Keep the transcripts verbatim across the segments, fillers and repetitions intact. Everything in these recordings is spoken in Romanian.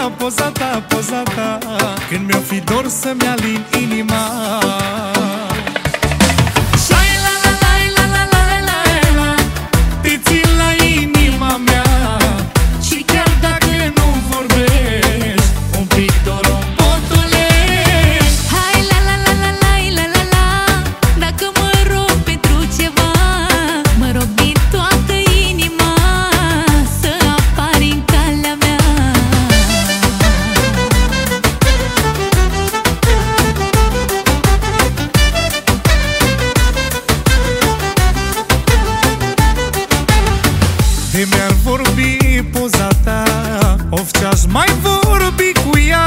ta, poza ta, poza ta, când mi-o fi dor să-mi alin inima. De mi-ar vorbi poza ta, of ce-aș mai vorbi cu ea.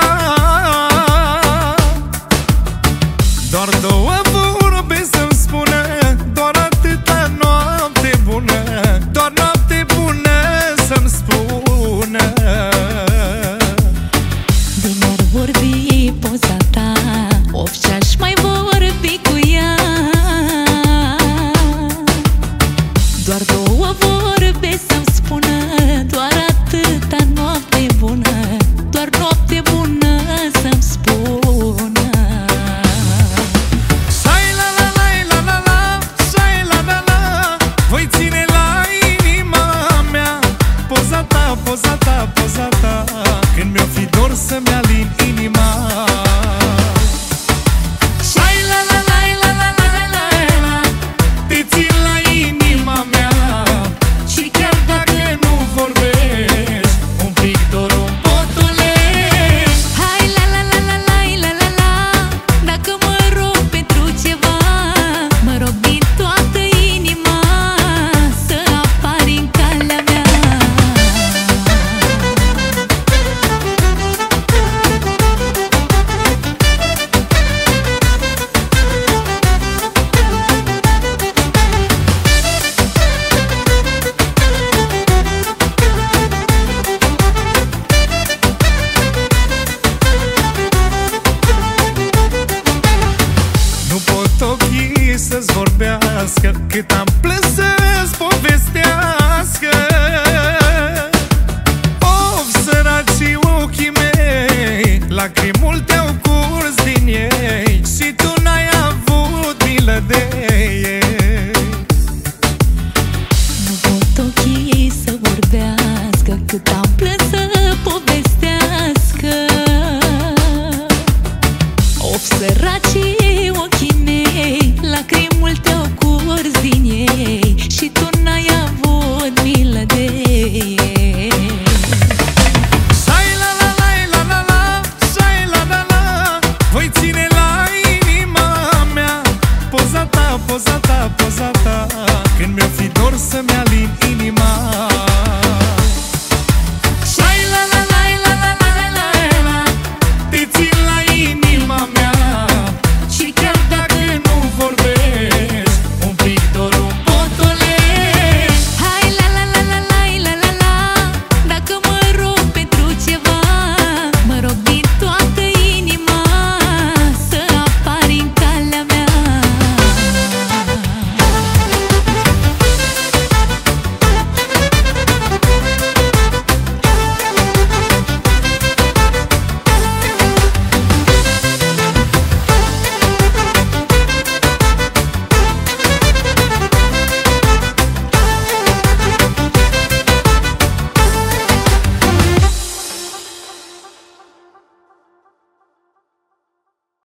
Doar două vorbe să-mi spună, doar atâta, noapte bună. Doar noapte bună să-mi spună. De mi-ar vorbi poza ta, of ce-aș mai vorbi cu ea. Doar două vorbe să-mi spună, doar atâta, noapte bună. Doar noapte bună să-mi spună. Shai la la la la la la, shai la la la, voi ține la inima mea poza ta, poza ta, poza ta, când mi-o fi dor să-mi alin inima. Shai la la la la la la la la, te țin la inima mea. Și chiar dacă nu vorbești, un pic doar o potolești. Hai la la la la la la la la, dacă mă rog pentru ceva, mă rog din toată inima să apari în calea mea. Nu pot ochii să-ți vorbească cât am plâns să-ți povestească.